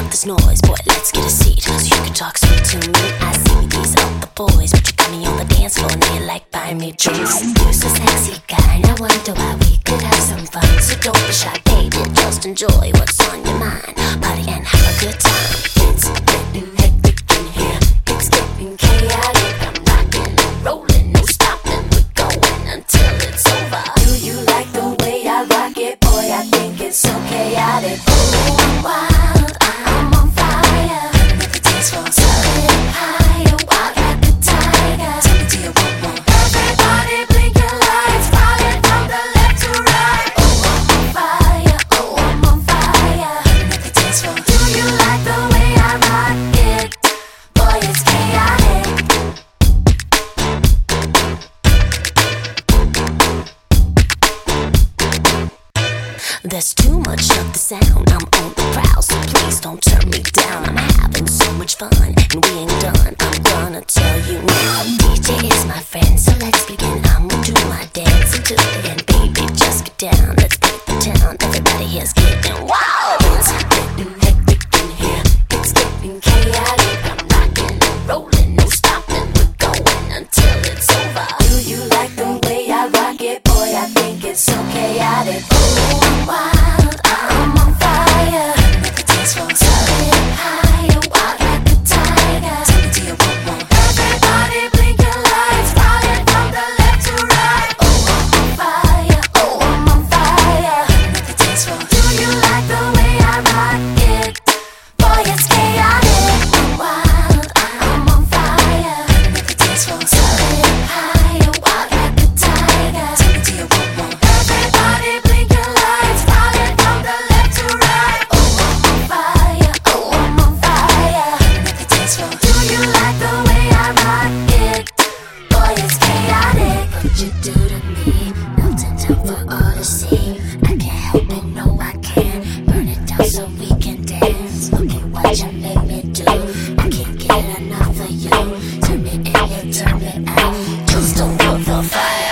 up this noise, boy, let's get a seat so you can talk sweet to me. I see these other boys, but you got me on the dance floor and they like buying me drinks. You're so sexy, guy, I wonder why we could have some fun. So don't be shy, baby, just enjoy what's on your mind. Party and have a good time. It's getting hectic in here, it's getting chaotic. I'm rocking and rolling, no stopping, we're going until it's over. Do you like the way I rock it, boy? I think it's so chaotic. Oh, I'm wild, I'm on fire. At the dance floor, soaring higher, wild like the tiger. Tell me, do you want more? Everybody blink your lights, falling from the left to right. Oh, I'm on fire, oh, I'm on fire. At the dance floor, do you like the way I rock it? Boy, it's chaotic. There's too much of the sound, I'm on the prowl, so please don't turn me down. I'm having so much fun, and we ain't done, I'm gonna tell you now. DJ is my friend, so let's begin. I'm gonna do my dance until the end, baby, just get down. Let's paint the town, everybody here's getting wild. It's getting hectic in here, it's getting chaotic. I'm rocking and rolling, no stopping, we're going until it's over. Do you like the way I rock it, boy? I think it's so chaotic. Oh, I'm wild, I'm on fire. At the dance floor, soaring higher, wild like the tiger. Tell me, do you want more? Everybody blink your lights, falling from the left to right. Oh, I'm on fire, oh, I'm on fire. At the dance floor, do you like the way I rock it? Boy, it's chaotic. I'm wild, I'm on fire. At the dance floor, soaring higher, wild like the tiger. Tell me, do you want more? Everybody blink your lights, falling from the left to right. Oh, I'm on fire, oh, I'm on fire. At the dance floor, do you like the way I rock it? Boy, it's chaotic. What you do to me, melting down for all to see. I can't help it, no I can't. Burn it down so we can dance. Look at what you make me do. I can't get enough of you. Turn me in, you turn me out. Just don't put the fire.